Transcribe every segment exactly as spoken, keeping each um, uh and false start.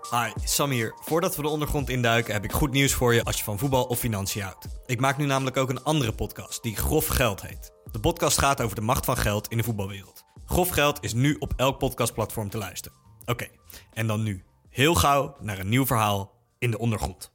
Hi, Sam hier. Voordat we de ondergrond induiken heb ik goed nieuws voor je als je van voetbal of financiën houdt. Ik maak nu namelijk ook een andere podcast die Grof Geld heet. De podcast gaat over de macht van geld in de voetbalwereld. Grof Geld is nu op elk podcastplatform te luisteren. Oké, okay, en dan nu heel gauw naar een nieuw verhaal in de ondergrond.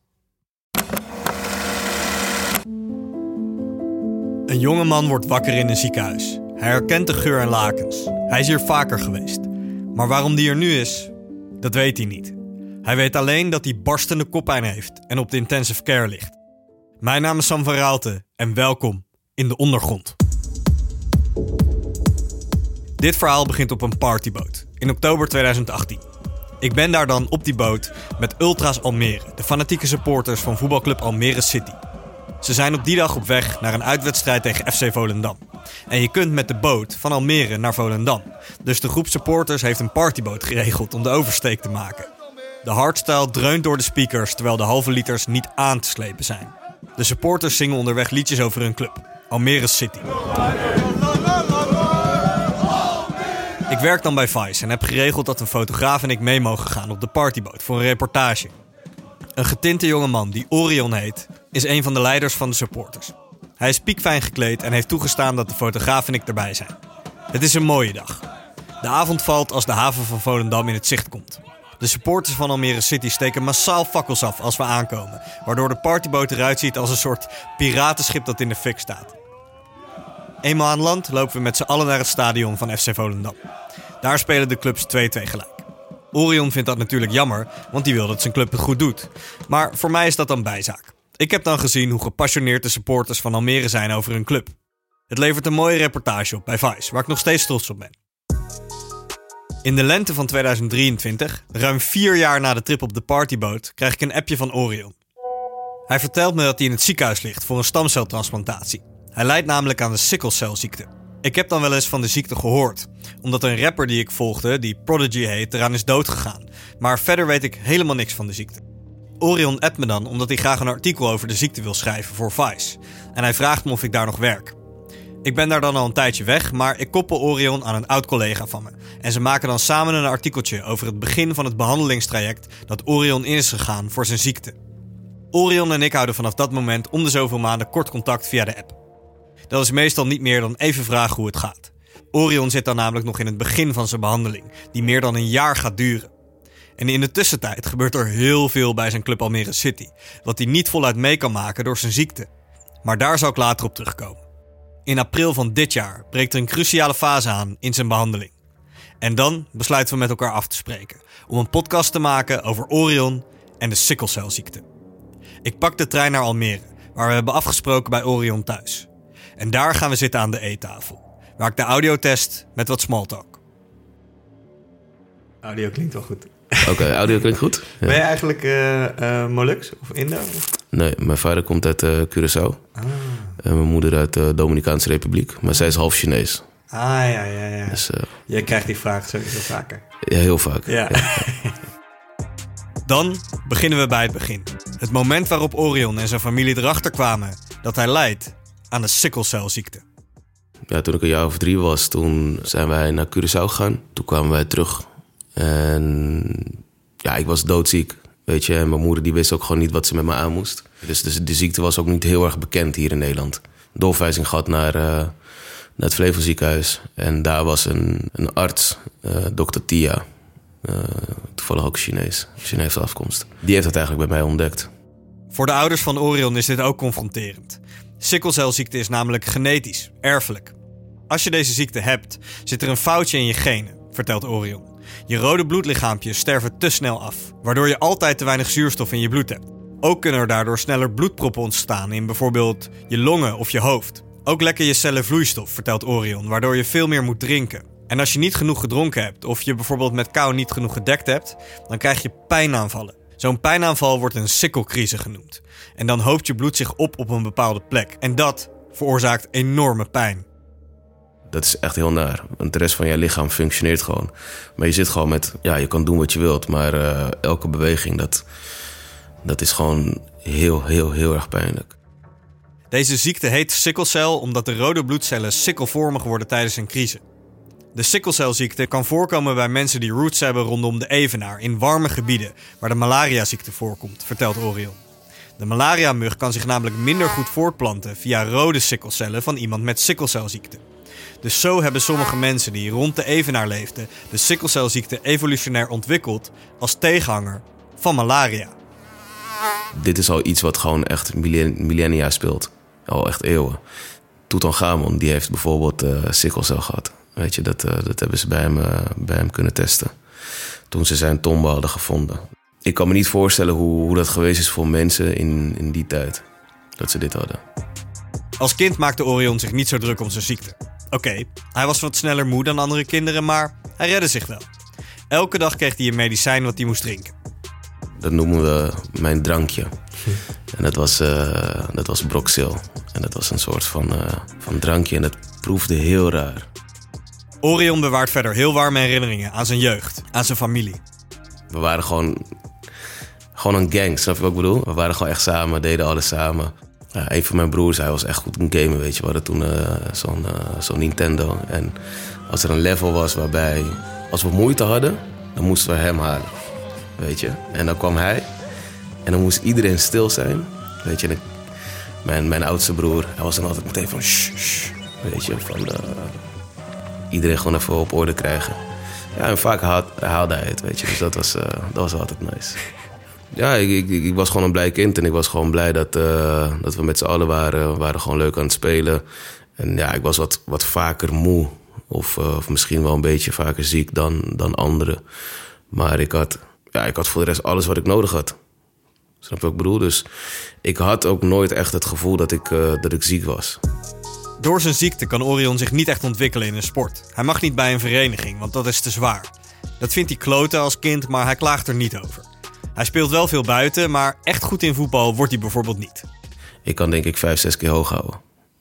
Een jonge man wordt wakker in een ziekenhuis. Hij herkent de geur en lakens. Hij is hier vaker geweest. Maar waarom die er nu is, dat weet hij niet. Hij weet alleen dat hij barstende koppijn heeft en op de intensive care ligt. Mijn naam is Sam van Raalte en welkom in de ondergrond. Dit verhaal begint op een partyboot in oktober tweeduizend achttien. Ik ben daar dan op die boot met Ultras Almere, de fanatieke supporters van voetbalclub Almere City. Ze zijn op die dag op weg naar een uitwedstrijd tegen F C Volendam. En je kunt met de boot van Almere naar Volendam. Dus de groep supporters heeft een partyboot geregeld om de oversteek te maken. De hardstyle dreunt door de speakers terwijl de halve liters niet aan te slepen zijn. De supporters zingen onderweg liedjes over hun club, Almere City. Ik werk dan bij Vice en heb geregeld dat een fotograaf en ik mee mogen gaan op de partyboot voor een reportage. Een getinte jongeman die Orion heet, is een van de leiders van de supporters. Hij is piekfijn gekleed en heeft toegestaan dat de fotograaf en ik erbij zijn. Het is een mooie dag. De avond valt als de haven van Volendam in het zicht komt. De supporters van Almere City steken massaal fakkels af als we aankomen, waardoor de partyboot eruit ziet als een soort piratenschip dat in de fik staat. Eenmaal aan land lopen we met z'n allen naar het stadion van F C Volendam. Daar spelen de clubs twee-twee gelijk. Orion vindt dat natuurlijk jammer, want die wil dat zijn club het goed doet. Maar voor mij is dat dan bijzaak. Ik heb dan gezien hoe gepassioneerd de supporters van Almere zijn over hun club. Het levert een mooie reportage op bij Vice, waar ik nog steeds trots op ben. In de lente van tweeduizend drieëntwintig, ruim vier jaar na de trip op de partyboot, krijg ik een appje van Orion. Hij vertelt me dat hij in het ziekenhuis ligt voor een stamceltransplantatie. Hij lijdt namelijk aan de sikkelcelziekte. Ik heb dan wel eens van de ziekte gehoord, omdat een rapper die ik volgde, die Prodigy heet, eraan is doodgegaan. Maar verder weet ik helemaal niks van de ziekte. Orion appt me dan omdat hij graag een artikel over de ziekte wil schrijven voor Vice. En hij vraagt me of ik daar nog werk. Ik ben daar dan al een tijdje weg, maar ik koppel Orion aan een oud-collega van me. En ze maken dan samen een artikeltje over het begin van het behandelingstraject dat Orion in is gegaan voor zijn ziekte. Orion en ik houden vanaf dat moment om de zoveel maanden kort contact via de app. Dat is meestal niet meer dan even vragen hoe het gaat. Orion zit dan namelijk nog in het begin van zijn behandeling, die meer dan een jaar gaat duren. En in de tussentijd gebeurt er heel veel bij zijn club Almere City, wat hij niet voluit mee kan maken door zijn ziekte. Maar daar zal ik later op terugkomen. In april van dit jaar breekt er een cruciale fase aan in zijn behandeling. En dan besluiten we met elkaar af te spreken om een podcast te maken over Orion en de sikkelcelziekte. Ik pak de trein naar Almere, waar we hebben afgesproken bij Orion thuis. En daar gaan we zitten aan de eettafel, waar ik de audio test met wat smalltalk. Audio klinkt wel goed. Oké, okay, audio klinkt goed. Ja. Ben je eigenlijk uh, uh, Molux of Indo? Of? Nee, mijn vader komt uit uh, Curaçao. Ah. En mijn moeder uit de Dominicaanse Republiek. Maar zij is half Chinees. Ah, ja, ja, ja. Dus, uh, Jij krijgt die vraag sowieso vaker. Ja, heel vaak. Ja. Ja. Dan beginnen we bij het begin. Het moment waarop Orion en zijn familie erachter kwamen dat hij lijdt aan de sikkelcelziekte. Ja, toen ik een jaar of drie was, toen zijn wij naar Curaçao gegaan. Toen kwamen wij terug. En ja, ik was doodziek, weet je. En mijn moeder die wist ook gewoon niet wat ze met me aan moest. Dus, dus de ziekte was ook niet heel erg bekend hier in Nederland. Doorverwijzing gehad naar, uh, naar het Flevoziekenhuis. En daar was een, een arts, uh, dokter Tia. Uh, toevallig ook Chinees, Chinese afkomst. Die heeft het eigenlijk bij mij ontdekt. Voor de ouders van Orion is dit ook confronterend. Sikkelcelziekte is namelijk genetisch, erfelijk. Als je deze ziekte hebt, zit er een foutje in je genen, vertelt Orion. Je rode bloedlichaampjes sterven te snel af, waardoor je altijd te weinig zuurstof in je bloed hebt. Ook kunnen er daardoor sneller bloedproppen ontstaan in bijvoorbeeld je longen of je hoofd. Ook lekken je cellen vloeistof, vertelt Orion, waardoor je veel meer moet drinken. En als je niet genoeg gedronken hebt of je bijvoorbeeld met kou niet genoeg gedekt hebt, dan krijg je pijnaanvallen. Zo'n pijnaanval wordt een sikkelcrise genoemd. En dan hoopt je bloed zich op op een bepaalde plek. En dat veroorzaakt enorme pijn. Dat is echt heel naar, want de rest van je lichaam functioneert gewoon. Maar je zit gewoon met, ja, je kan doen wat je wilt, maar uh, elke beweging, dat, dat is gewoon heel, heel, heel erg pijnlijk. Deze ziekte heet sikkelcel omdat de rode bloedcellen sikkelvormig worden tijdens een crisis. De sikkelcelziekte kan voorkomen bij mensen die roots hebben rondom de Evenaar in warme gebieden waar de malariaziekte voorkomt, vertelt Orion. De malariamug kan zich namelijk minder goed voortplanten via rode sikkelcellen van iemand met sikkelcelziekte. Dus zo hebben sommige mensen die rond de Evenaar leefden de sikkelcelziekte evolutionair ontwikkeld als tegenhanger van malaria. Dit is al iets wat gewoon echt millennia speelt. Al echt eeuwen. Tutankhamon, die heeft bijvoorbeeld uh, sikkelcel gehad. Weet je, dat, uh, dat hebben ze bij hem, uh, bij hem kunnen testen. Toen ze zijn tombe hadden gevonden. Ik kan me niet voorstellen hoe, hoe dat geweest is voor mensen in, in die tijd. Dat ze dit hadden. Als kind maakte Orion zich niet zo druk om zijn ziekte. Oké, okay, hij was wat sneller moe dan andere kinderen, maar hij redde zich wel. Elke dag kreeg hij een medicijn wat hij moest drinken. Dat noemen we mijn drankje. En dat was, uh, dat was Broxil. En dat was een soort van, uh, van drankje en dat proefde heel raar. Orion bewaart verder heel warme herinneringen aan zijn jeugd, aan zijn familie. We waren gewoon, gewoon een gang, snap je wat ik bedoel? We waren gewoon echt samen, deden alles samen. Ja, een van mijn broers, hij was echt goed in gamen, weet je. We hadden toen uh, zo'n, uh, zo'n Nintendo. En als er een level was waarbij, als we moeite hadden, dan moesten we hem halen. Weet je? En dan kwam hij. En dan moest iedereen stil zijn. Weet je? En ik, mijn, mijn oudste broer, hij was dan altijd meteen van shh, shh. Weet je? Van uh, iedereen gewoon even op orde krijgen. Ja, en vaak haal, haalde hij het, weet je. Dus dat was, uh, dat was altijd nice. Ja, ik, ik, ik was gewoon een blij kind. En ik was gewoon blij dat, uh, dat we met z'n allen waren. We waren gewoon leuk aan het spelen. En ja, ik was wat, wat vaker moe. Of, uh, of misschien wel een beetje vaker ziek dan, dan anderen. Maar ik had... Ja, ik had voor de rest alles wat ik nodig had. Snap je wat ik bedoel? Dus ik had ook nooit echt het gevoel dat ik, uh, dat ik ziek was. Door zijn ziekte kan Orion zich niet echt ontwikkelen in een sport. Hij mag niet bij een vereniging, want dat is te zwaar. Dat vindt hij kloten als kind, maar hij klaagt er niet over. Hij speelt wel veel buiten, maar echt goed in voetbal wordt hij bijvoorbeeld niet. Ik kan denk ik vijf, zes keer hoog houden.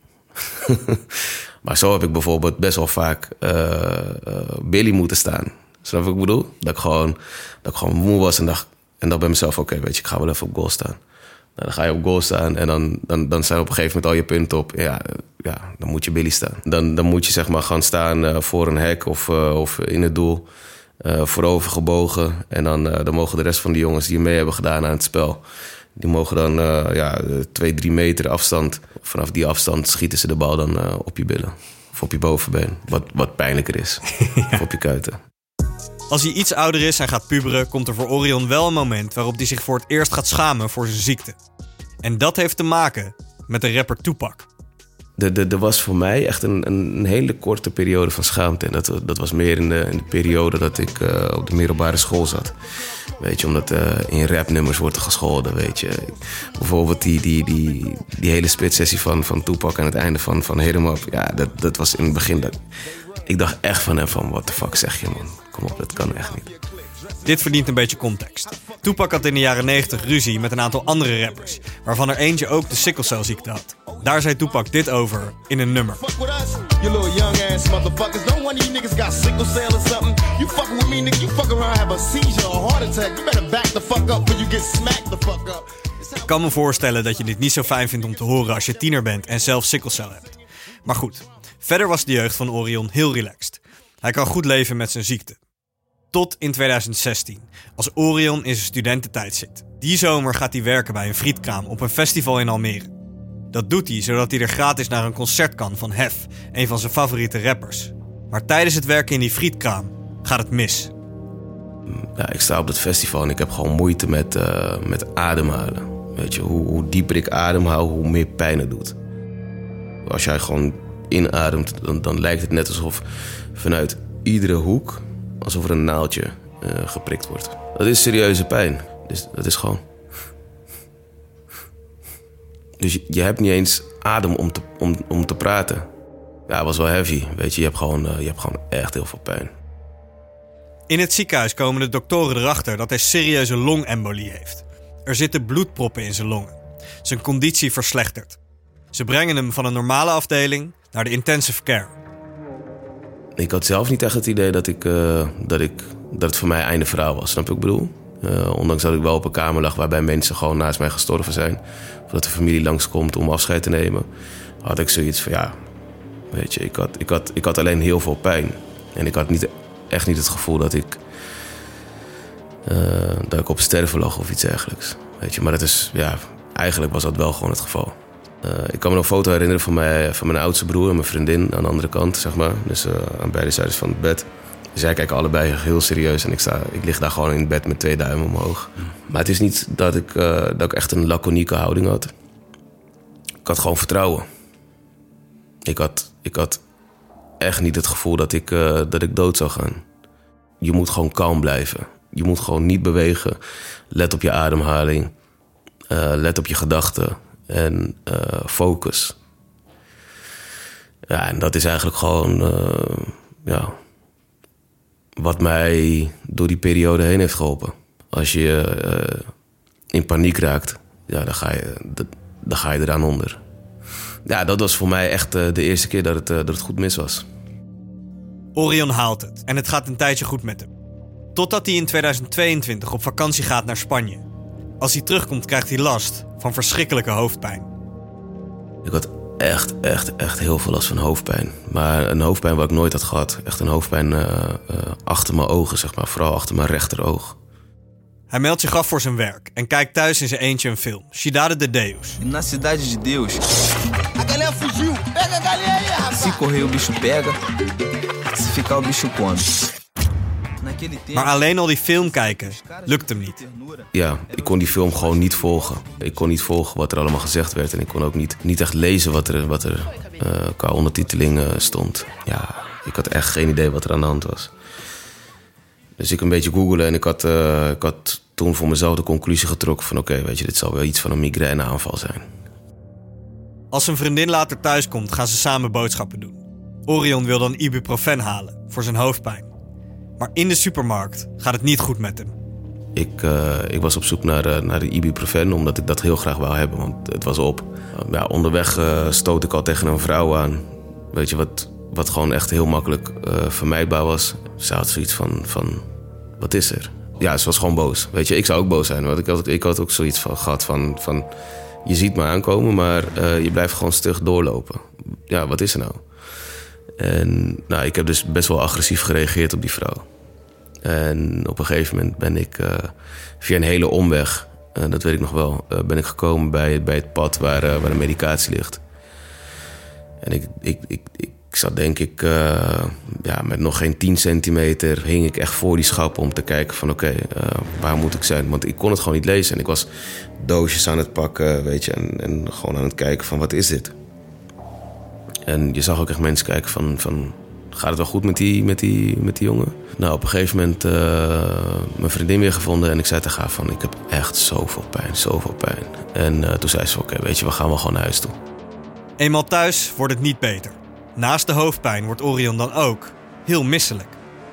Maar zo heb ik bijvoorbeeld best wel vaak uh, uh, Billy moeten staan. Snap je wat ik bedoel? Dat ik gewoon, dat ik gewoon moe was en dacht... En dan bij mezelf, oké, okay, weet je, ik ga wel even op goal staan. Nou, dan ga je op goal staan en dan, dan, dan zijn op een gegeven moment al je punten op. Ja, ja, dan moet je Billy staan. Dan, dan moet je zeg maar gaan staan uh, voor een hek of, uh, of in het doel. Uh, voorover gebogen. En dan, uh, dan mogen de rest van de jongens die mee hebben gedaan aan het spel... die mogen dan uh, ja, twee, drie meter afstand. Vanaf die afstand schieten ze de bal dan uh, op je billen. Of op je bovenbeen. Wat, wat pijnlijker is. Ja. Of op je kuiten. Als hij iets ouder is en gaat puberen, komt er voor Orion wel een moment waarop hij zich voor het eerst gaat schamen voor zijn ziekte. En dat heeft te maken met de rapper Tupac. Er was voor mij echt een, een hele korte periode van schaamte. En dat, dat was meer in de, in de periode dat ik uh, op de middelbare school zat. Weet je, omdat uh, in rapnummers wordt er gescholden, weet je. Bijvoorbeeld die, die, die, die hele splitsessie van, van Tupac aan het einde van, van Hit 'em Up. Ja, dat, dat was in het begin... Dat, ik dacht echt van hem van, what the fuck zeg je, man? Kom op, dat kan echt niet. Dit verdient een beetje context. Tupac had in de jaren negentig ruzie met een aantal andere rappers, waarvan er eentje ook de sikkelcelziekte had. Daar zei Tupac dit over in een nummer. Ik kan me voorstellen dat je dit niet zo fijn vindt om te horen als je tiener bent en zelf sikkelcel hebt. Maar goed, verder was de jeugd van Orion heel relaxed. Hij kan goed leven met zijn ziekte. Tot in tweeduizend zestien, als Orion in zijn studententijd zit. Die zomer gaat hij werken bij een frietkraam op een festival in Almere. Dat doet hij zodat hij er gratis naar een concert kan van Hef, een van zijn favoriete rappers. Maar tijdens het werken in die frietkraam gaat het mis. Ja, ik sta op dat festival en ik heb gewoon moeite met, uh, met ademhalen. Weet je, hoe, hoe dieper ik ademhaal, hoe meer pijn het doet. Als jij gewoon inademt, dan, dan lijkt het net alsof vanuit iedere hoek... alsof er een naaldje uh, geprikt wordt. Dat is serieuze pijn. Dus dat is gewoon... Dus je, je hebt niet eens adem om te, om, om te praten. Ja, het was wel heavy. Weet je, je hebt, gewoon, uh, je hebt gewoon echt heel veel pijn. In het ziekenhuis komen de doktoren erachter dat hij serieuze longembolie heeft. Er zitten bloedproppen in zijn longen. Zijn conditie verslechtert. Ze brengen hem van een normale afdeling naar de intensive care. Ik had zelf niet echt het idee dat, ik, uh, dat, ik, dat het voor mij einde verhaal was. Snap je wat ik bedoel? Uh, ondanks dat ik wel op een kamer lag waarbij mensen gewoon naast mij gestorven zijn. Of dat de familie langskomt om afscheid te nemen. Had ik zoiets van ja, weet je, ik had, ik had, ik had alleen heel veel pijn. En ik had niet, echt niet het gevoel dat ik, uh, dat ik op sterven lag of iets dergelijks. Weet je, maar dat is, ja, eigenlijk was dat wel gewoon het geval. Uh, ik kan me nog een foto herinneren van, mij, van mijn oudste broer en mijn vriendin aan de andere kant, zeg maar. Dus uh, aan beide zijden van het bed. Zij kijken allebei heel serieus en ik, sta, ik lig daar gewoon in het bed met twee duimen omhoog. Maar het is niet dat ik, uh, dat ik echt een laconieke houding had. Ik had gewoon vertrouwen. Ik had, ik had echt niet het gevoel dat ik, uh, dat ik dood zou gaan. Je moet gewoon kalm blijven. Je moet gewoon niet bewegen. Let op je ademhaling. Uh, let op je gedachten. En uh, focus. Ja, en dat is eigenlijk gewoon... Uh, ja, wat mij door die periode heen heeft geholpen. Als je uh, in paniek raakt, ja, dan, ga je, dan ga je eraan onder. Ja, dat was voor mij echt uh, de eerste keer dat het, uh, dat het goed mis was. Orion haalt het en het gaat een tijdje goed met hem. Totdat hij in tweeduizend tweeëntwintig op vakantie gaat naar Spanje. Als hij terugkomt krijgt hij last van verschrikkelijke hoofdpijn. Ik had echt, echt, echt heel veel last van hoofdpijn. Maar een hoofdpijn wat ik nooit had gehad. Echt een hoofdpijn uh, uh, achter mijn ogen, zeg maar. Vooral achter mijn rechteroog. Hij meldt zich af voor zijn werk en kijkt thuis in zijn eentje een film. Cidade de Deus. Na Cidade de Deus. A galinha fugiu. Pega a galinha aí, rapaz. Se correr o bicho pega. Se ficar o bicho come. Maar alleen al die film kijken lukt hem niet. Ja, ik kon die film gewoon niet volgen. Ik kon niet volgen wat er allemaal gezegd werd. En ik kon ook niet, niet echt lezen wat er, wat er uh, qua ondertiteling uh, stond. Ja, ik had echt geen idee wat er aan de hand was. Dus ik een beetje googelen en ik had, uh, ik had toen voor mezelf de conclusie getrokken van... oké, okay, weet je, dit zal wel iets van een migraineaanval zijn. Als zijn vriendin later thuis komt, gaan ze samen boodschappen doen. Orion wil dan ibuprofen halen voor zijn hoofdpijn. Maar in de supermarkt gaat het niet goed met hem. Ik, uh, ik was op zoek naar, uh, naar de ibuprofen, omdat ik dat heel graag wou hebben, want het was op. Uh, ja, onderweg uh, stoot ik al tegen een vrouw aan. Weet je, wat, wat gewoon echt heel makkelijk uh, vermijdbaar was. Ze had zoiets van, van, wat is er? Ja, ze was gewoon boos. Weet je, ik zou ook boos zijn, want ik had, ik had ook zoiets van, gehad van, van... je ziet me aankomen, maar uh, je blijft gewoon stug doorlopen. Ja, wat is er nou? En nou, ik heb dus best wel agressief gereageerd op die vrouw. En op een gegeven moment ben ik uh, via een hele omweg, uh, dat weet ik nog wel, uh, ben ik gekomen bij, bij het pad waar, uh, waar de medicatie ligt. En ik, ik, ik, ik zat denk ik, uh, ja, met nog geen tien centimeter hing ik echt voor die schap om te kijken van oké, okay, uh, waar moet ik zijn? Want ik kon het gewoon niet lezen en ik was doosjes aan het pakken, weet je, en, en gewoon aan het kijken van wat is dit? En je zag ook echt mensen kijken van, van gaat het wel goed met die, met die, met die jongen? Nou, op een gegeven moment uh, mijn vriendin weer gevonden en ik zei tegen haar van ik heb echt zoveel pijn, zoveel pijn. En uh, toen zei ze oké, okay, weet je, we gaan wel gewoon naar huis toe. Eenmaal thuis wordt het niet beter. Naast de hoofdpijn wordt Orion dan ook heel misselijk.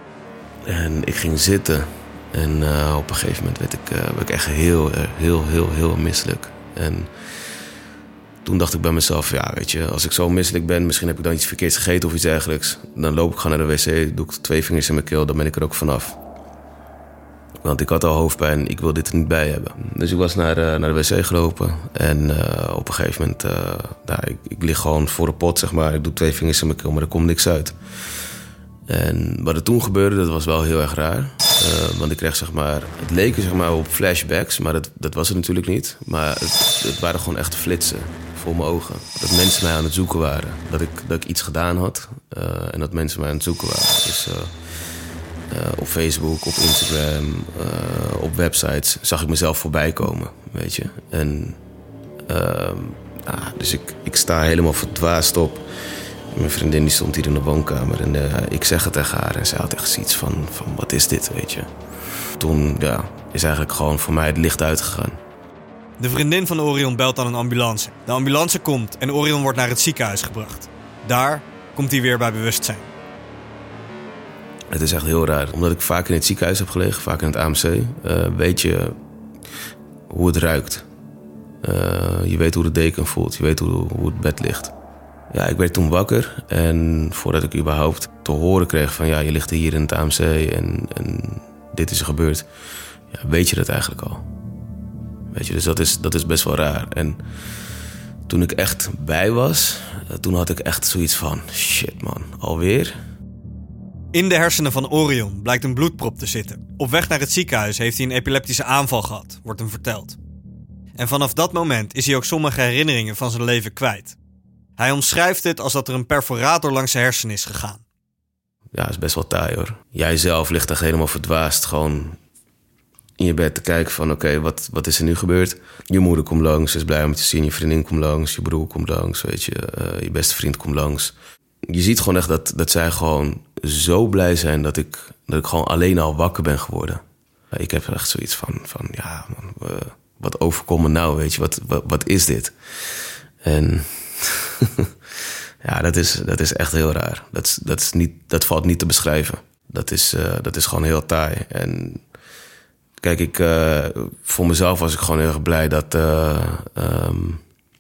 En ik ging zitten en uh, op een gegeven moment werd ik, uh, werd ik echt heel, heel, heel, heel misselijk. En toen dacht ik bij mezelf, ja, weet je, als ik zo misselijk ben, misschien heb ik dan iets verkeerds gegeten of iets dergelijks. Dan loop ik gewoon naar de wc, doe ik twee vingers in mijn keel, dan ben ik er ook vanaf. Want ik had al hoofdpijn, ik wil dit er niet bij hebben. Dus ik was naar, uh, naar de wc gelopen en uh, op een gegeven moment, uh, nou, ik, ik lig gewoon voor de pot, zeg maar. Ik doe twee vingers in mijn keel, maar er komt niks uit. En wat er toen gebeurde, dat was wel heel erg raar. Uh, want ik kreeg, zeg maar, het leek zeg maar op flashbacks, maar dat, dat was het natuurlijk niet. Maar het, het waren gewoon echt flitsen voor mijn ogen. Dat mensen mij aan het zoeken waren. Dat ik, dat ik iets gedaan had uh, en dat mensen mij aan het zoeken waren. Dus uh, uh, op Facebook, op Instagram, uh, op websites zag ik mezelf voorbij komen, weet je. En uh, nou, dus ik, ik sta helemaal verdwaasd op. Mijn vriendin die stond hier in de woonkamer en uh, ik zeg het tegen haar en zij had echt zoiets van, van wat is dit, weet je. Toen ja, is eigenlijk gewoon voor mij het licht uitgegaan. De vriendin van Orion belt dan een ambulance. De ambulance komt en Orion wordt naar het ziekenhuis gebracht. Daar komt hij weer bij bewustzijn. Het is echt heel raar. Omdat ik vaak in het ziekenhuis heb gelegen, vaak in het A M C, uh, weet je hoe het ruikt. Uh, je weet hoe de deken voelt, je weet hoe, hoe het bed ligt. Ja, ik werd toen wakker en voordat ik überhaupt te horen kreeg van ja, je ligt hier in het A M C en, en dit is er gebeurd, ja, weet je dat eigenlijk al. Weet je, dus dat is, dat is best wel raar. En toen ik echt bij was, toen had ik echt zoiets van shit man, alweer? In de hersenen van Orion blijkt een bloedprop te zitten. Op weg naar het ziekenhuis heeft hij een epileptische aanval gehad, wordt hem verteld. En vanaf dat moment is hij ook sommige herinneringen van zijn leven kwijt. Hij omschrijft het als dat er een perforator langs zijn hersenen is gegaan. Ja, is best wel taai hoor. Jij zelf ligt echt helemaal verdwaasd. Gewoon in je bed te kijken van oké, okay, wat, wat is er nu gebeurd? Je moeder komt langs, is blij om je te zien. Je vriendin komt langs, je broer komt langs, weet je. Uh, je beste vriend komt langs. Je ziet gewoon echt dat, dat zij gewoon zo blij zijn dat ik, dat ik gewoon alleen al wakker ben geworden. Ik heb echt zoiets van, van ja, man, uh, wat overkomt me nou, weet je. Wat, wat, wat is dit? En ja, dat is, dat is echt heel raar. Dat, is, dat, is niet, dat valt niet te beschrijven. Dat is, uh, dat is gewoon heel taai. En kijk, ik, uh, voor mezelf was ik gewoon heel erg blij dat, uh, um,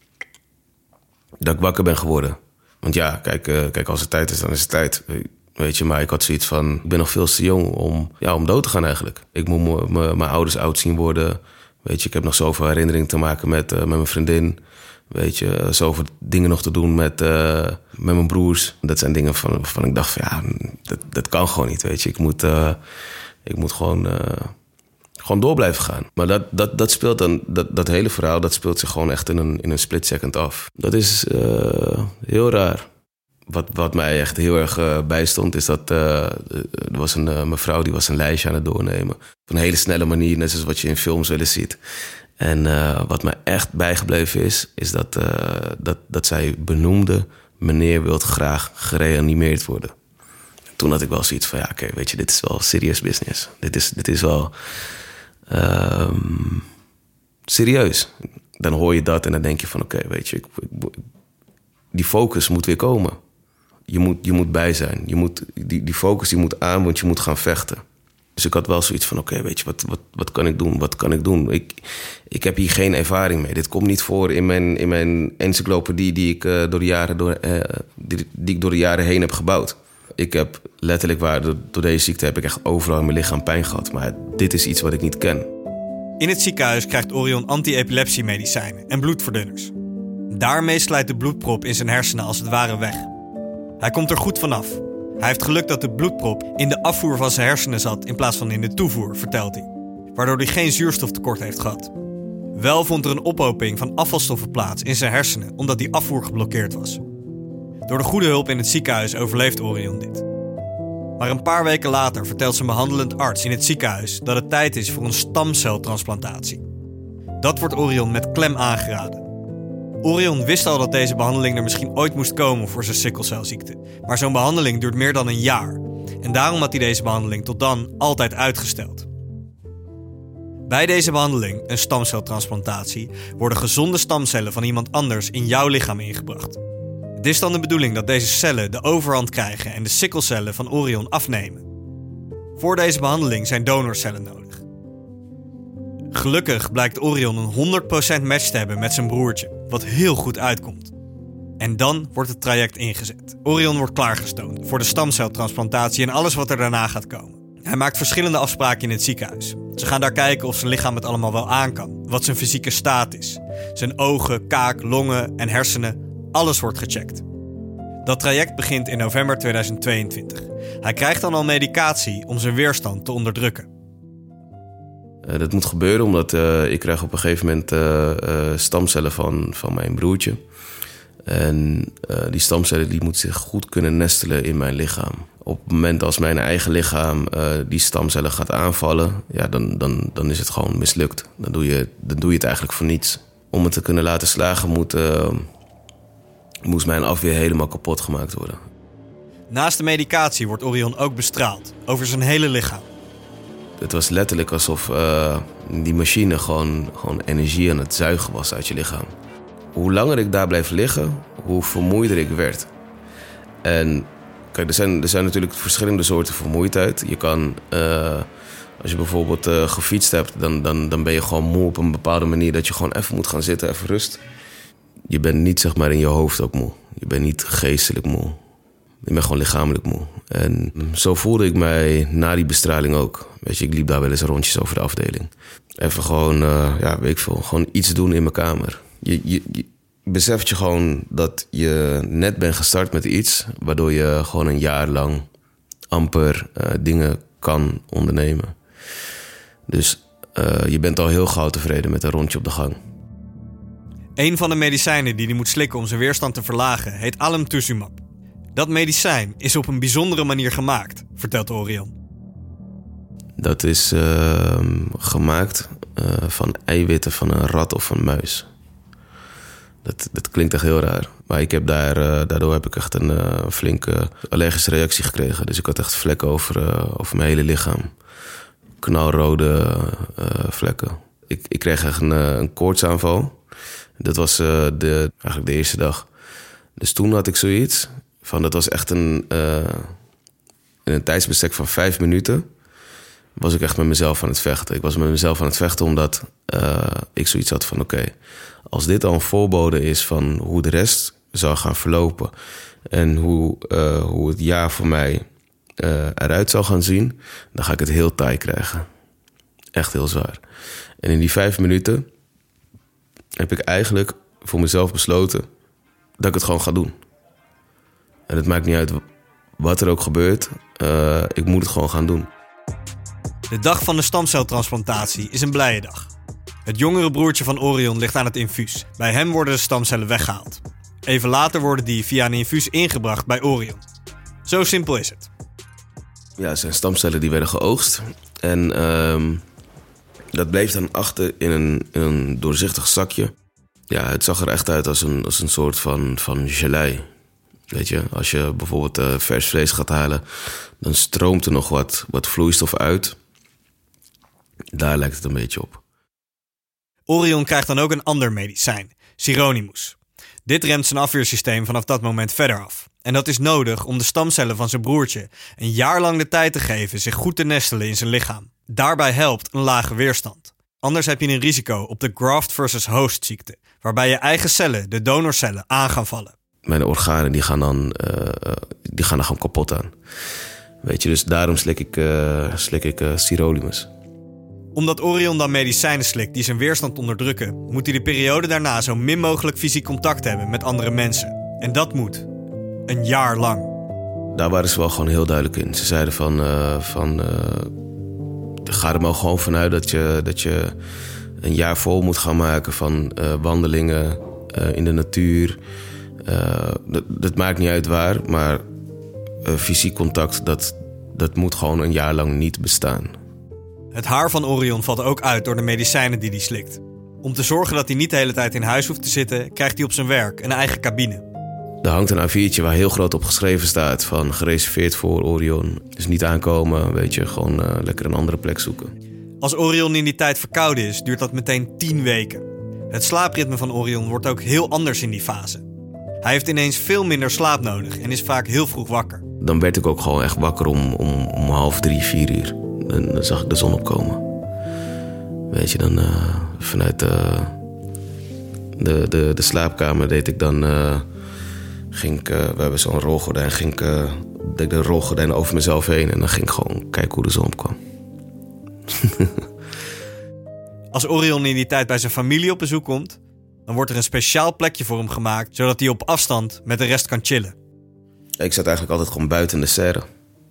dat ik wakker ben geworden. Want ja, kijk, uh, kijk, als het tijd is, dan is het tijd. Weet je, maar ik had zoiets van, ik ben nog veel te jong om, ja, om dood te gaan eigenlijk. Ik moet mijn ouders oud zien worden. Weet je, ik heb nog zoveel herinneringen te maken met, uh, met mijn vriendin. Weet je, zoveel dingen nog te doen met, uh, met mijn broers. Dat zijn dingen van, waarvan ik dacht van, ja, dat, dat kan gewoon niet, weet je. Ik moet, uh, ik moet gewoon, uh, gewoon door blijven gaan. Maar dat, dat, dat speelt dan, dat, dat hele verhaal, dat speelt zich gewoon echt in een, in een split second af. Dat is uh, heel raar. Wat, wat mij echt heel erg uh, bijstond, is dat uh, er was een uh, mevrouw die was een lijstje aan het doornemen. Op een hele snelle manier, net zoals wat je in films wel eens ziet. En uh, wat mij echt bijgebleven is, is dat, uh, dat, dat zij benoemde, meneer wilt graag gereanimeerd worden. Toen had ik wel zoiets van, ja, oké, okay, weet je, dit is wel serious business. Dit is, dit is wel uh, serieus. Dan hoor je dat en dan denk je van, oké, okay, weet je, ik, ik, die focus moet weer komen. Je moet, je moet bij zijn. Je moet, die, die focus die moet aan, want je moet gaan vechten. Dus ik had wel zoiets van, oké, okay, weet je, wat, wat, wat kan ik doen? Wat kan ik doen? Ik, ik heb hier geen ervaring mee. Dit komt niet voor in mijn, in mijn encyclopedie die ik, uh, door de jaren door, uh, die, die ik door de jaren heen heb gebouwd. Ik heb letterlijk waar, door, door deze ziekte heb ik echt overal in mijn lichaam pijn gehad. Maar dit is iets wat ik niet ken. In het ziekenhuis krijgt Orion anti-epilepsiemedicijnen en bloedverdunners. Daarmee slijt de bloedprop in zijn hersenen als het ware weg. Hij komt er goed vanaf. Hij heeft geluk dat de bloedprop in de afvoer van zijn hersenen zat in plaats van in de toevoer, vertelt hij. Waardoor hij geen zuurstoftekort heeft gehad. Wel vond er een ophoping van afvalstoffen plaats in zijn hersenen omdat die afvoer geblokkeerd was. Door de goede hulp in het ziekenhuis overleeft Orion dit. Maar een paar weken later vertelt zijn behandelend arts in het ziekenhuis dat het tijd is voor een stamceltransplantatie. Dat wordt Orion met klem aangeraden. Orion wist al dat deze behandeling er misschien ooit moest komen voor zijn sikkelcelziekte. Maar zo'n behandeling duurt meer dan een jaar. En daarom had hij deze behandeling tot dan altijd uitgesteld. Bij deze behandeling, een stamceltransplantatie, worden gezonde stamcellen van iemand anders in jouw lichaam ingebracht. Het is dan de bedoeling dat deze cellen de overhand krijgen en de sikkelcellen van Orion afnemen. Voor deze behandeling zijn donorcellen nodig. Gelukkig blijkt Orion een honderd procent match te hebben met zijn broertje, wat heel goed uitkomt. En dan wordt het traject ingezet. Orion wordt klaargestoomd voor de stamceltransplantatie en alles wat er daarna gaat komen. Hij maakt verschillende afspraken in het ziekenhuis. Ze gaan daar kijken of zijn lichaam het allemaal wel aan kan, wat zijn fysieke staat is. Zijn ogen, kaak, longen en hersenen, alles wordt gecheckt. Dat traject begint in november tweeduizend tweeëntwintig. Hij krijgt dan al medicatie om zijn weerstand te onderdrukken. Uh, dat moet gebeuren omdat uh, ik krijg op een gegeven moment uh, uh, stamcellen van, van mijn broertje. En uh, die stamcellen die moeten zich goed kunnen nestelen in mijn lichaam. Op het moment als mijn eigen lichaam uh, die stamcellen gaat aanvallen, ja, dan, dan, dan is het gewoon mislukt. Dan doe, je, dan doe je het eigenlijk voor niets. Om het te kunnen laten slagen moet, uh, moest mijn afweer helemaal kapot gemaakt worden. Naast de medicatie wordt Orion ook bestraald, over zijn hele lichaam. Het was letterlijk alsof uh, die machine gewoon, gewoon energie aan het zuigen was uit je lichaam. Hoe langer ik daar bleef liggen, hoe vermoeider ik werd. En kijk, er zijn, er zijn natuurlijk verschillende soorten vermoeidheid. Je kan, uh, als je bijvoorbeeld uh, gefietst hebt, dan, dan, dan ben je gewoon moe op een bepaalde manier dat je gewoon even moet gaan zitten, even rust. Je bent niet zeg maar in je hoofd ook moe. Je bent niet geestelijk moe. Ik ben gewoon lichamelijk moe. En zo voelde ik mij na die bestraling ook. Weet je, ik liep daar wel eens rondjes over de afdeling. Even gewoon, uh, ja, weet ik veel, gewoon iets doen in mijn kamer. Je, je, je beseft je gewoon dat je net bent gestart met iets, waardoor je gewoon een jaar lang amper uh, dingen kan ondernemen. Dus uh, je bent al heel gauw tevreden met een rondje op de gang. Een van de medicijnen die hij moet slikken om zijn weerstand te verlagen heet alemtuzumab. Dat medicijn is op een bijzondere manier gemaakt, vertelt Orion. Dat is uh, gemaakt uh, van eiwitten van een rat of een muis. Dat, dat klinkt echt heel raar. Maar ik heb daar, uh, daardoor heb ik echt een uh, flinke allergische reactie gekregen. Dus ik had echt vlekken over, uh, over mijn hele lichaam. Knalrode uh, vlekken. Ik, ik kreeg echt een, uh, een koortsaanval. Dat was uh, de, eigenlijk de eerste dag. Dus toen had ik zoiets van, dat was echt een, uh, in een tijdsbestek van vijf minuten... was ik echt met mezelf aan het vechten. Ik was met mezelf aan het vechten omdat uh, ik zoiets had van... oké, okay, als dit al een voorbode is van hoe de rest zou gaan verlopen... en hoe, uh, hoe het jaar voor mij uh, eruit zou gaan zien... dan ga ik het heel taai krijgen. Echt heel zwaar. En in die vijf minuten heb ik eigenlijk voor mezelf besloten... dat ik het gewoon ga doen. En het maakt niet uit wat er ook gebeurt. Uh, ik moet het gewoon gaan doen. De dag van de stamceltransplantatie is een blije dag. Het jongere broertje van Orion ligt aan het infuus. Bij hem worden de stamcellen weggehaald. Even later worden die via een infuus ingebracht bij Orion. Zo simpel is het. Ja, het zijn stamcellen die werden geoogst. En uh, dat bleef dan achter in een, in een doorzichtig zakje. Ja, het zag er echt uit als een, als een soort van, van gelei. Weet je, als je bijvoorbeeld uh, vers vlees gaat halen... dan stroomt er nog wat, wat vloeistof uit. Daar lijkt het een beetje op. Orion krijgt dan ook een ander medicijn, Sironimus. Dit remt zijn afweersysteem vanaf dat moment verder af. En dat is nodig om de stamcellen van zijn broertje een jaar lang de tijd te geven zich goed te nestelen in zijn lichaam. Daarbij helpt een lage weerstand. Anders heb je een risico op de graft versus host ziekte, waarbij je eigen cellen, de donorcellen, aan gaan vallen. Mijn organen die gaan dan, uh, die gaan dan gewoon kapot aan. Weet je, dus daarom slik ik, uh, slik ik uh, Sirolimus. Omdat Orion dan medicijnen slikt die zijn weerstand onderdrukken, moet hij de periode daarna zo min mogelijk fysiek contact hebben met andere mensen. En dat moet een jaar lang. Daar waren ze wel gewoon heel duidelijk in. Ze zeiden van, uh, van uh, ga er maar gewoon vanuit dat je, dat je een jaar vol moet gaan maken van uh, wandelingen uh, in de natuur. Uh, dat, dat maakt niet uit waar, maar uh, fysiek contact, dat, dat moet gewoon een jaar lang niet bestaan. Het haar van Orion valt ook uit door de medicijnen die hij slikt. Om te zorgen dat hij niet de hele tijd in huis hoeft te zitten, krijgt hij op zijn werk een eigen cabine. Er hangt een A viertje waar heel groot op geschreven staat van gereserveerd voor Orion. Dus niet aankomen, weet je, gewoon uh, lekker een andere plek zoeken. Als Orion in die tijd verkouden is, duurt dat meteen tien weken. Het slaapritme van Orion wordt ook heel anders in die fase. Hij heeft ineens veel minder slaap nodig en is vaak heel vroeg wakker. Dan werd ik ook gewoon echt wakker om, om, om half drie, vier uur. En dan zag ik de zon opkomen. Weet je, dan uh, vanuit uh, de, de, de slaapkamer deed ik dan... Uh, ging ik, uh, we hebben zo'n rolgordijn, ging ik uh, deed de rolgordijn over mezelf heen... en dan ging ik gewoon kijken hoe de zon opkwam. Als Orion in die tijd bij zijn familie op bezoek komt... dan wordt er een speciaal plekje voor hem gemaakt... zodat hij op afstand met de rest kan chillen. Ik zat eigenlijk altijd gewoon buiten de serre.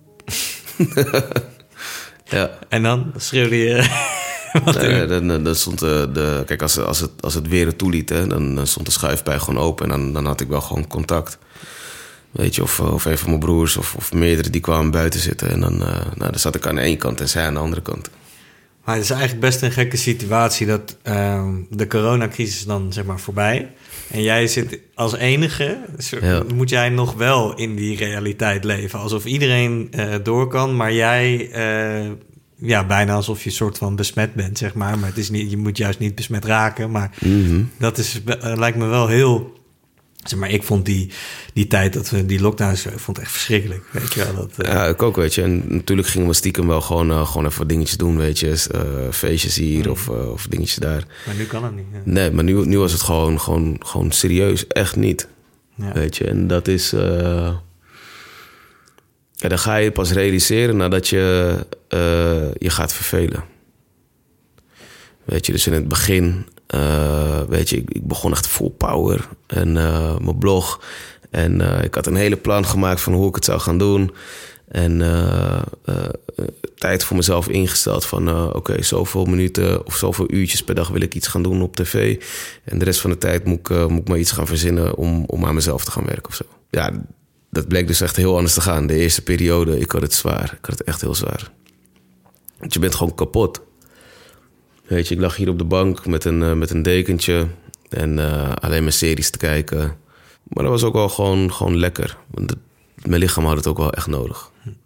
Ja. En dan schreeuwde je... Wat nee, dan, dan stond de, de, kijk, als, als, het, als het weer het toeliet, hè, dan, dan stond de schuifpui gewoon open. En dan, dan had ik wel gewoon contact. Weet je, of, of een van mijn broers of, of meerdere die kwamen buiten zitten. En dan, uh, nou, dan zat ik aan de ene kant en zij aan de andere kant. Maar het is eigenlijk best een gekke situatie dat uh, de coronacrisis dan zeg maar voorbij. En jij zit als enige, ja. Moet jij nog wel in die realiteit leven. Alsof iedereen uh, door kan, maar jij... Uh, Ja, bijna alsof je een soort van besmet bent, zeg maar. Maar het is niet, je moet juist niet besmet raken. Maar mm-hmm. dat is, uh, lijkt me wel heel... Zeg maar, ik vond die, die tijd dat we die lockdowns... Ik vond het echt verschrikkelijk, weet je wel. Dat, uh... Ja, ik ook, weet je. En natuurlijk gingen we stiekem wel gewoon, uh, gewoon even wat dingetjes doen, weet je. Uh, feestjes hier mm. of, uh, of dingetjes daar. Maar nu kan het niet. Ja. Nee, maar nu, nu was het gewoon, gewoon, gewoon serieus. Echt niet, ja. Weet je. En dat is... Uh... Ja, dan ga je pas realiseren nadat je uh, je gaat vervelen. Weet je, dus in het begin, uh, weet je, ik, ik begon echt full power. En uh, mijn blog. En uh, ik had een hele plan gemaakt van hoe ik het zou gaan doen. En uh, uh, tijd voor mezelf ingesteld van... Uh, oké, okay, zoveel minuten of zoveel uurtjes per dag wil ik iets gaan doen op tv. En de rest van de tijd moet ik, uh, moet ik maar iets gaan verzinnen om, om aan mezelf te gaan werken of zo. Ja, dat bleek dus echt heel anders te gaan. De eerste periode, ik had het zwaar. Ik had het echt heel zwaar. Want je bent gewoon kapot. Weet je, ik lag hier op de bank met een, uh, met een dekentje... en uh, alleen maar series te kijken. Maar dat was ook wel gewoon, gewoon lekker. Want het, mijn lichaam had het ook wel echt nodig.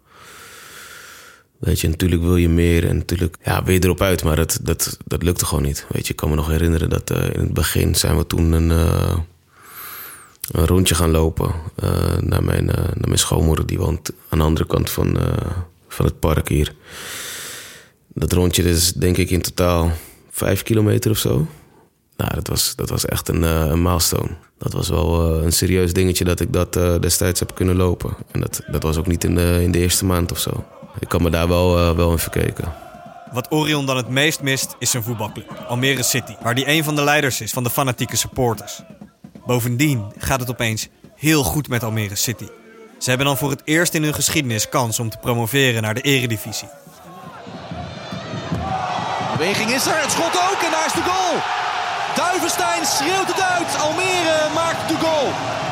Weet je, natuurlijk wil je meer en natuurlijk ja, wil je erop uit, maar dat, dat, dat lukte gewoon niet. Weet je, ik kan me nog herinneren dat uh, in het begin zijn we toen een, uh, een rondje gaan lopen uh, naar, mijn, uh, naar mijn schoonmoeder. Die woont aan de andere kant van, uh, van het park hier. Dat rondje is denk ik in totaal vijf kilometer of zo. Nou, dat was, dat was echt een, uh, een milestone. Dat was wel uh, een serieus dingetje dat ik dat uh, destijds heb kunnen lopen. En dat, dat was ook niet in de, in de eerste maand of zo. Ik kan me daar wel, uh, wel in verkeken. Wat Orion dan het meest mist is zijn voetbalclub, Almere City. Waar hij een van de leiders is van de fanatieke supporters. Bovendien gaat het opeens heel goed met Almere City. Ze hebben dan voor het eerst in hun geschiedenis kans om te promoveren naar de eredivisie. Beweging is er, het schot ook en daar is de goal. Duivenstein schreeuwt het uit. Almere maakt de goal.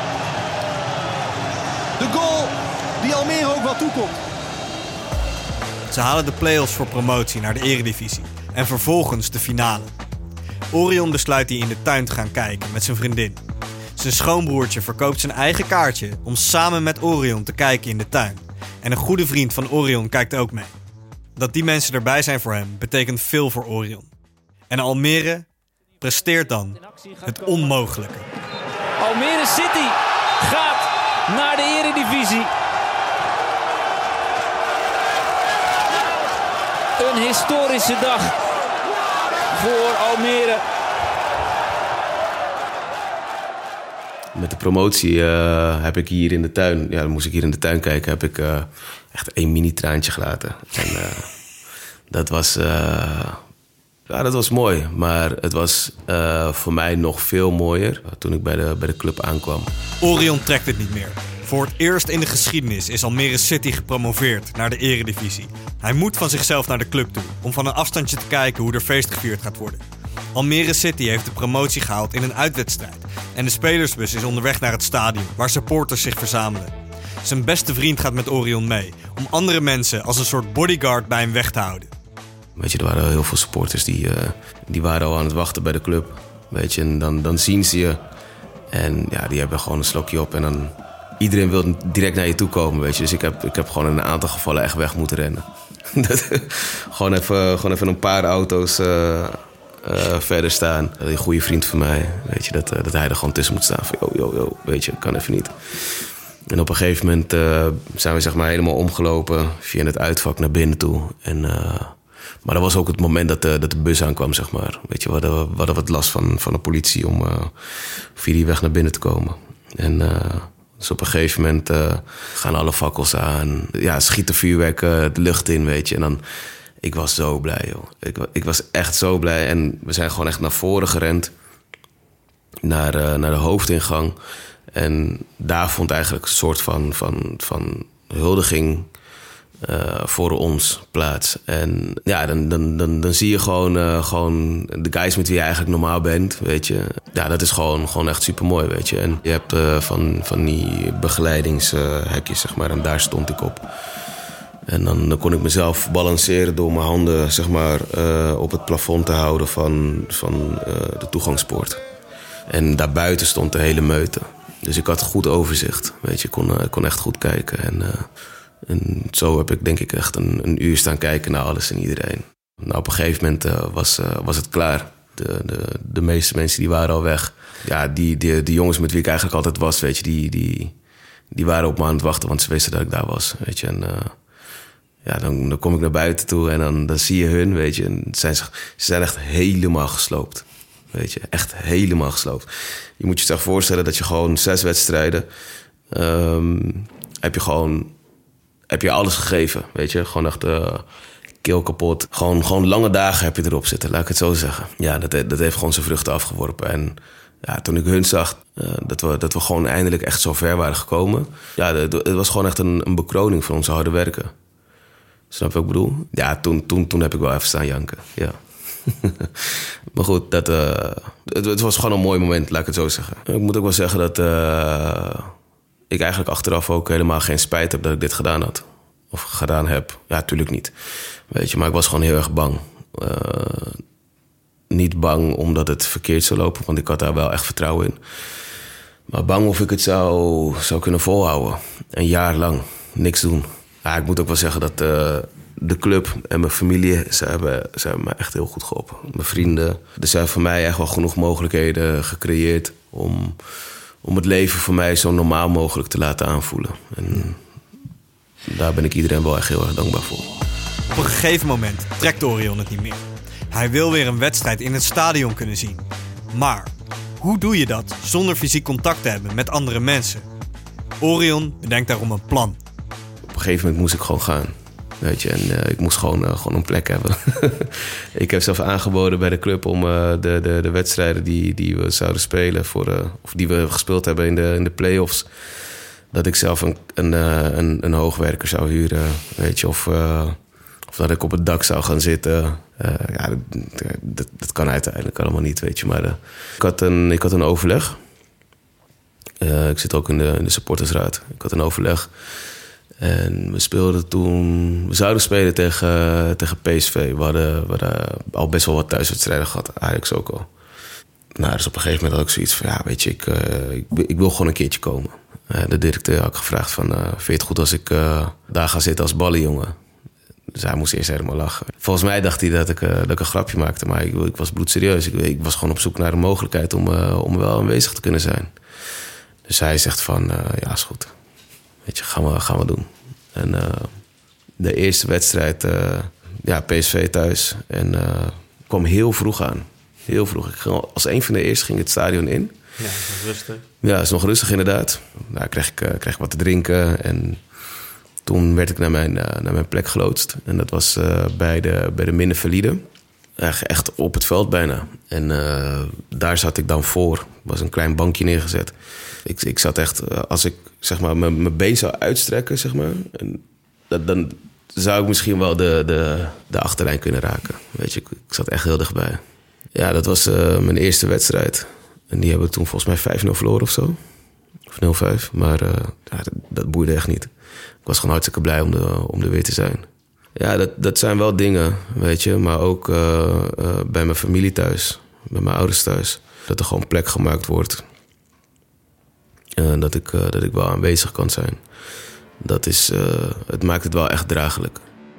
De goal die Almere ook wel toekomt. Ze halen de play-offs voor promotie naar de eredivisie en vervolgens de finale. Orion besluit die in de tuin te gaan kijken met zijn vriendin. Zijn schoonbroertje verkoopt zijn eigen kaartje om samen met Orion te kijken in de tuin. En een goede vriend van Orion kijkt ook mee. Dat die mensen erbij zijn voor hem betekent veel voor Orion. En Almere presteert dan het onmogelijke. Almere City gaat naar de eredivisie. Een historische dag voor Almere. Met de promotie uh, heb ik hier in de tuin... Ja, dan moest ik hier in de tuin kijken... heb ik uh, echt één mini-traantje gelaten. En uh, dat was... Uh, ja, dat was mooi. Maar het was uh, voor mij nog veel mooier... toen ik bij de, bij de club aankwam. Orion trekt het niet meer. Voor het eerst in de geschiedenis is Almere City gepromoveerd naar de eredivisie. Hij moet van zichzelf naar de club toe... om van een afstandje te kijken hoe er feest gevierd gaat worden. Almere City heeft de promotie gehaald in een uitwedstrijd. En de spelersbus is onderweg naar het stadion, waar supporters zich verzamelen. Zijn beste vriend gaat met Orion mee, om andere mensen als een soort bodyguard bij hem weg te houden. Weet je, er waren heel veel supporters die, uh, die waren al aan het wachten bij de club. Weet je, en dan, dan zien ze je. En ja, die hebben gewoon een slokje op en dan... Iedereen wil direct naar je toe komen, weet je. Dus ik heb, ik heb gewoon in een aantal gevallen echt weg moeten rennen. gewoon, even, gewoon even een paar auto's... Uh, Uh, verder staan. Een goede vriend van mij, weet je, dat, uh, dat hij er gewoon tussen moet staan. Van, yo, yo, yo, weet je, kan even niet. En op een gegeven moment uh, zijn we zeg maar helemaal omgelopen via het uitvak naar binnen toe. En, uh, maar dat was ook het moment dat de, dat de bus aankwam, zeg maar. Weet je, we hadden, we hadden wat last van, van de politie om uh, via die weg naar binnen te komen. En uh, dus op een gegeven moment uh, gaan alle fakkels aan. Ja, schieten vuurwerk uh, de lucht in, weet je. En dan... Ik was zo blij, joh. Ik, ik was echt zo blij. En we zijn gewoon echt naar voren gerend. Naar, uh, naar de hoofdingang. En daar vond eigenlijk een soort van, van, van huldiging uh, voor ons plaats. En ja, dan, dan, dan, dan zie je gewoon, uh, gewoon de guys met wie je eigenlijk normaal bent, weet je. Ja, dat is gewoon, gewoon echt supermooi, weet je. En je hebt uh, van, van die begeleidingshekjes, zeg maar. En daar stond ik op. En dan, dan kon ik mezelf balanceren door mijn handen zeg maar, uh, op het plafond te houden van, van uh, de toegangspoort. En daarbuiten stond de hele meute. Dus ik had goed overzicht. Weet je, ik kon, uh, ik kon echt goed kijken. En, uh, en zo heb ik denk ik echt een, een uur staan kijken naar alles en iedereen. Nou, op een gegeven moment uh, was, uh, was het klaar. De, de, de meeste mensen die waren al weg. Ja, die, die, die jongens met wie ik eigenlijk altijd was, weet je, die, die, die waren op me aan het wachten, want ze wisten dat ik daar was. Weet je, en... Uh, Ja, dan, dan kom ik naar buiten toe en dan, dan zie je hun, weet je. En zijn ze, ze zijn echt helemaal gesloopt, weet je. Echt helemaal gesloopt. Je moet je zich voorstellen dat je gewoon zes wedstrijden... Um, heb je gewoon heb je alles gegeven, weet je. Gewoon echt uh, keel kapot. Gewoon, gewoon lange dagen heb je erop zitten, laat ik het zo zeggen. Ja, dat, dat heeft gewoon zijn vruchten afgeworpen. En Ja, toen ik hun zag, uh, dat, we, dat we gewoon eindelijk echt zo ver waren gekomen. Ja, het, het was gewoon echt een, een bekroning van onze harde werken. Snap je wat ik bedoel? Ja, toen, toen, toen heb ik wel even staan janken, ja. Maar goed, dat, uh, het, het was gewoon een mooi moment, laat ik het zo zeggen. Ik moet ook wel zeggen dat uh, ik eigenlijk achteraf ook helemaal geen spijt heb dat ik dit gedaan had. Of gedaan heb. Ja, tuurlijk niet. Weet je, maar ik was gewoon heel erg bang. Uh, niet bang omdat het verkeerd zou lopen, want ik had daar wel echt vertrouwen in. Maar bang of ik het zou, zou kunnen volhouden. Een jaar lang, niks doen. Ja, ik moet ook wel zeggen dat uh, de club en mijn familie, ze hebben, ze hebben me echt heel goed geholpen. Mijn vrienden. Er zijn voor mij echt wel genoeg mogelijkheden gecreëerd om, om het leven voor mij zo normaal mogelijk te laten aanvoelen. En daar ben ik iedereen wel echt heel erg dankbaar voor. Op een gegeven moment trekt Orion het niet meer. Hij wil weer een wedstrijd in het stadion kunnen zien. Maar hoe doe je dat zonder fysiek contact te hebben met andere mensen? Orion bedenkt daarom een plan. Op een gegeven moment moest ik gewoon gaan. Weet je, en uh, ik moest gewoon, uh, gewoon een plek hebben. Ik heb zelf aangeboden bij de club om uh, de, de, de wedstrijden die, die we zouden spelen, voor, uh, of die we gespeeld hebben in de, in de play-offs, dat ik zelf een, een, uh, een, een hoogwerker zou huren. Weet je, of, uh, of dat ik op het dak zou gaan zitten. Uh, ja, dat, dat, dat kan uiteindelijk allemaal niet, weet je. Maar uh, ik, had een, ik had een overleg. Uh, ik zit ook in de, in de supportersraad. Ik had een overleg. En we speelden toen... We zouden spelen tegen, tegen P S V. We hadden, we hadden al best wel wat thuiswedstrijden gehad. Ajax ook al. Nou, dus op een gegeven moment had ik zoiets van... Ja, weet je, ik, uh, ik, ik wil gewoon een keertje komen. Uh, de directeur had ik gevraagd van... Uh, vind je het goed als ik uh, daar ga zitten als ballenjongen? Dus hij moest eerst helemaal lachen. Volgens mij dacht hij dat ik, uh, dat ik een grapje maakte. Maar ik, ik was bloedserieus. Ik, ik was gewoon op zoek naar een mogelijkheid om, uh, om wel aanwezig te kunnen zijn. Dus hij zegt van... Uh, ja, is goed. Weet je, gaan we, gaan we doen. En uh, de eerste wedstrijd, uh, ja, P S V thuis. En uh, kwam heel vroeg aan. Heel vroeg. Ik ging, als een van de eerste ging het stadion in. Ja, dat is rustig. Ja, dat is nog rustig inderdaad. Nou, kreeg ik, uh, kreeg ik wat te drinken. En toen werd ik naar mijn, uh, naar mijn plek geloodst. En dat was uh, bij de, bij de Minnevalide. Echt, echt op het veld bijna. En uh, daar zat ik dan voor. Er was een klein bankje neergezet. Ik, ik zat echt, als ik zeg maar mijn, mijn been zou uitstrekken, zeg maar, en dat, dan zou ik misschien wel de, de, de achterlijn kunnen raken. Weet je, ik, ik zat echt heel dichtbij. Ja, dat was uh, mijn eerste wedstrijd. En die hebben we toen volgens mij vijf nul verloren of zo. Of nul vijf. Maar uh, ja, dat, dat boeide echt niet. Ik was gewoon hartstikke blij om, de, om er weer te zijn. Ja, dat, dat zijn wel dingen, weet je. Maar ook uh, uh, bij mijn familie thuis, bij mijn ouders thuis. Dat er gewoon plek gemaakt wordt. Uh, dat, ik, uh, dat ik wel aanwezig kan zijn. Dat is, uh, het maakt het wel echt draaglijk.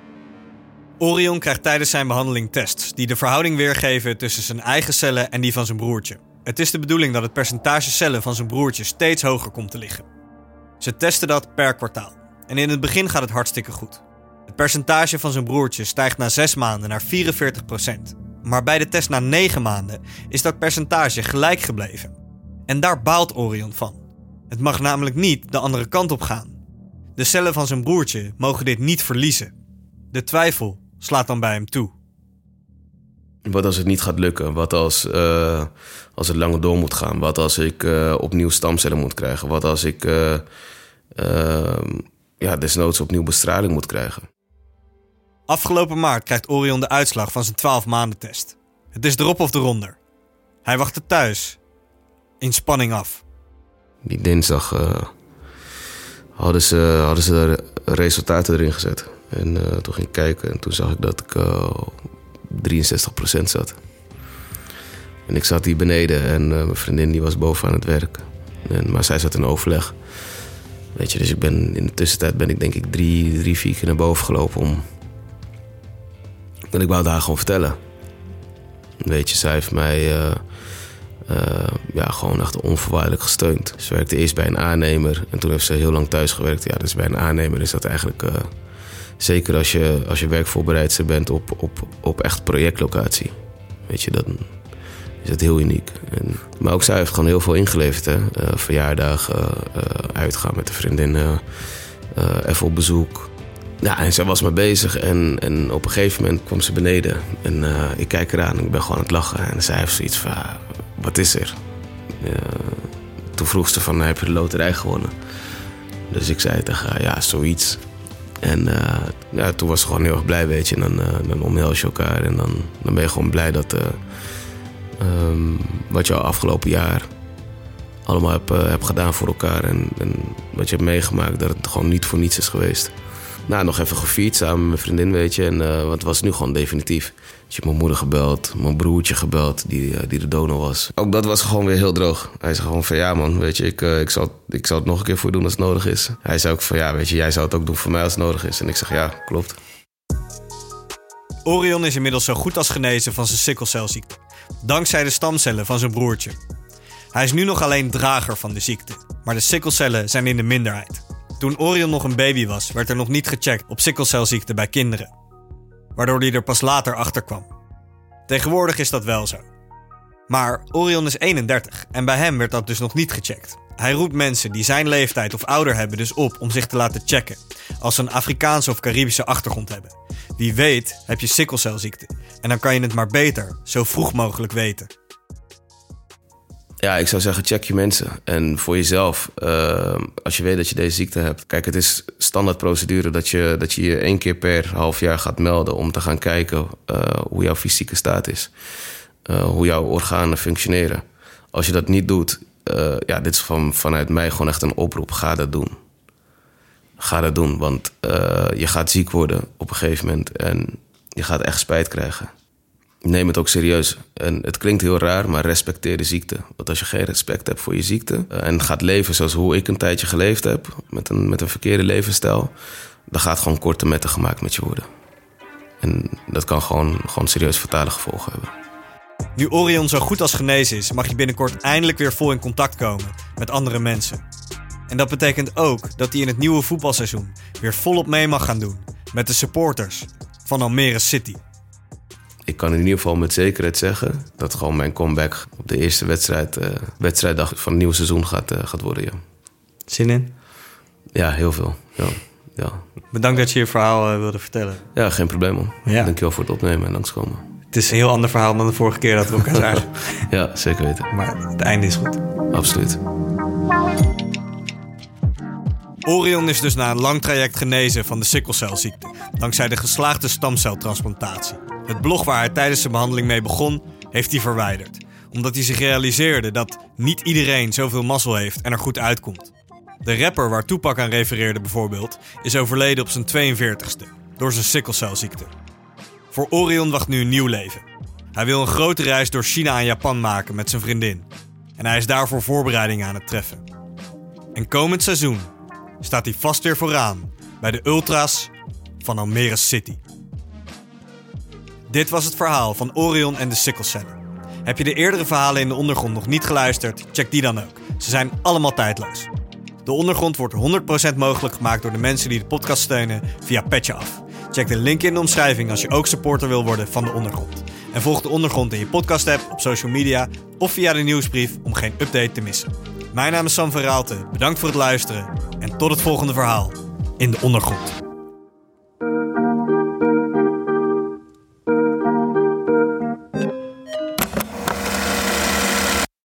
Orion krijgt tijdens zijn behandeling tests die de verhouding weergeven tussen zijn eigen cellen en die van zijn broertje. Het is de bedoeling dat het percentage cellen van zijn broertje steeds hoger komt te liggen. Ze testen dat per kwartaal. En in het begin gaat het hartstikke goed. Het percentage van zijn broertje stijgt na zes maanden naar vierenveertig procent. Maar bij de test na negen maanden is dat percentage gelijk gebleven. En daar baalt Orion van. Het mag namelijk niet de andere kant op gaan. De cellen van zijn broertje mogen dit niet verliezen. De twijfel slaat dan bij hem toe. Wat als het niet gaat lukken? Wat als, uh, als het langer door moet gaan? Wat als ik uh, opnieuw stamcellen moet krijgen? Wat als ik uh, uh, ja, desnoods opnieuw bestraling moet krijgen? Afgelopen maart krijgt Orion de uitslag van zijn twaalf maanden test. Het is erop of eronder. Hij wachtte thuis in spanning af. Die dinsdag uh, hadden, ze, hadden ze de resultaten erin gezet. En uh, toen ging ik kijken en toen zag ik dat ik uh, drieënzestig procent zat. En ik zat hier beneden en uh, mijn vriendin die was boven aan het werk. En, maar zij zat in overleg. Weet je, dus ik ben, in de tussentijd ben ik denk ik drie, drie vier keer naar boven gelopen om... En ik wou haar gewoon vertellen. Weet je, zij heeft mij... Uh, Uh, ja, gewoon echt onvoorwaardelijk gesteund. Ze werkte eerst bij een aannemer en toen heeft ze heel lang thuis gewerkt. Ja, dus bij een aannemer is dat eigenlijk... Uh, zeker als je, als je werkvoorbereidster bent op, op, op echt projectlocatie. Weet je, dan is het heel uniek. En, maar ook zij heeft gewoon heel veel ingeleverd. Hè? Uh, verjaardagen, uh, uitgaan met de vriendinnen, uh, even op bezoek. Ja, en zij was maar bezig en, en op een gegeven moment kwam ze beneden. En uh, ik kijk eraan en ik ben gewoon aan het lachen. En zij heeft zoiets van... Wat is er? Uh, toen vroeg ze van, heb je de loterij gewonnen? Dus ik zei tegen haar, ja, zoiets. En uh, ja, toen was ze gewoon heel erg blij, weet je. En dan, uh, dan omhels je elkaar en dan, dan ben je gewoon blij dat uh, um, wat je al afgelopen jaar allemaal hebt, uh, hebt gedaan voor elkaar. En, en wat je hebt meegemaakt, dat het gewoon niet voor niets is geweest. Nou, nog even gevierd samen met mijn vriendin, weet je. En, uh, want het was nu gewoon definitief. Dus je hebt mijn moeder gebeld, mijn broertje gebeld, die, uh, die de donor was. Ook dat was gewoon weer heel droog. Hij zei gewoon van, ja man, weet je, ik, uh, ik, zal, ik zal het nog een keer voor je doen als het nodig is. Hij zei ook van, ja, weet je, jij zou het ook doen voor mij als het nodig is. En ik zeg, ja, klopt. Orion is inmiddels zo goed als genezen van zijn sikkelcelziekte. Dankzij de stamcellen van zijn broertje. Hij is nu nog alleen drager van de ziekte. Maar de sikkelcellen zijn in de minderheid. Toen Orion nog een baby was, werd er nog niet gecheckt op sikkelcelziekte bij kinderen. Waardoor hij er pas later achter kwam. Tegenwoordig is dat wel zo. Maar Orion is eenendertig en bij hem werd dat dus nog niet gecheckt. Hij roept mensen die zijn leeftijd of ouder hebben dus op om zich te laten checken. Als ze een Afrikaanse of Caribische achtergrond hebben. Wie weet heb je sikkelcelziekte. En dan kan je het maar beter, zo vroeg mogelijk weten. Ja, ik zou zeggen, check je mensen. En voor jezelf, uh, als je weet dat je deze ziekte hebt. Kijk, het is standaard procedure dat je dat je, je één keer per half jaar gaat melden om te gaan kijken uh, hoe jouw fysieke staat is. Uh, hoe jouw organen functioneren. Als je dat niet doet, uh, ja, dit is van, vanuit mij gewoon echt een oproep. Ga dat doen. Ga dat doen, want uh, je gaat ziek worden op een gegeven moment en je gaat echt spijt krijgen. Neem het ook serieus. En het klinkt heel raar, maar respecteer de ziekte. Want als je geen respect hebt voor je ziekte en gaat leven zoals hoe ik een tijdje geleefd heb, met een, met een verkeerde levensstijl, dan gaat gewoon korte metten gemaakt met je worden. En dat kan gewoon, gewoon serieus fatale gevolgen hebben. Nu Orion zo goed als genezen is, mag je binnenkort eindelijk weer vol in contact komen met andere mensen. En dat betekent ook dat hij in het nieuwe voetbalseizoen weer volop mee mag gaan doen met de supporters van Almere City. Ik kan in ieder geval met zekerheid zeggen dat gewoon mijn comeback op de eerste wedstrijd, uh, wedstrijddag van het nieuwe seizoen gaat, uh, gaat worden. Ja. Zin in? Ja, heel veel. Ja, ja. Bedankt dat je je verhaal uh, wilde vertellen. Ja, geen probleem man. Ja. Dankjewel voor het opnemen en langskomen. Het is een heel ander verhaal dan de vorige keer dat we elkaar zagen. Ja, zeker weten. Maar het einde is goed. Absoluut. Orion is dus na een lang traject genezen van de sikkelcelziekte, dankzij de geslaagde stamceltransplantatie. Het blog waar hij tijdens zijn behandeling mee begon, heeft hij verwijderd. Omdat hij zich realiseerde dat niet iedereen zoveel mazzel heeft en er goed uitkomt. De rapper waar Tupac aan refereerde bijvoorbeeld, is overleden op zijn tweeënveertigste, door zijn sikkelcelziekte. Voor Orion wacht nu een nieuw leven. Hij wil een grote reis door China en Japan maken met zijn vriendin. En hij is daarvoor voorbereidingen aan het treffen. En komend seizoen staat hij vast weer vooraan bij de Ultras van Almere City. Dit was het verhaal van Orion en de sikkelcellen. Heb je de eerdere verhalen in de ondergrond nog niet geluisterd? Check die dan ook. Ze zijn allemaal tijdloos. De ondergrond wordt honderd procent mogelijk gemaakt door de mensen die de podcast steunen via Petje Af. Check de link in de omschrijving als je ook supporter wil worden van de ondergrond. En volg de ondergrond in je podcast app, op social media of via de nieuwsbrief om geen update te missen. Mijn naam is Sam van Raalte, bedankt voor het luisteren en tot het volgende verhaal in de ondergrond.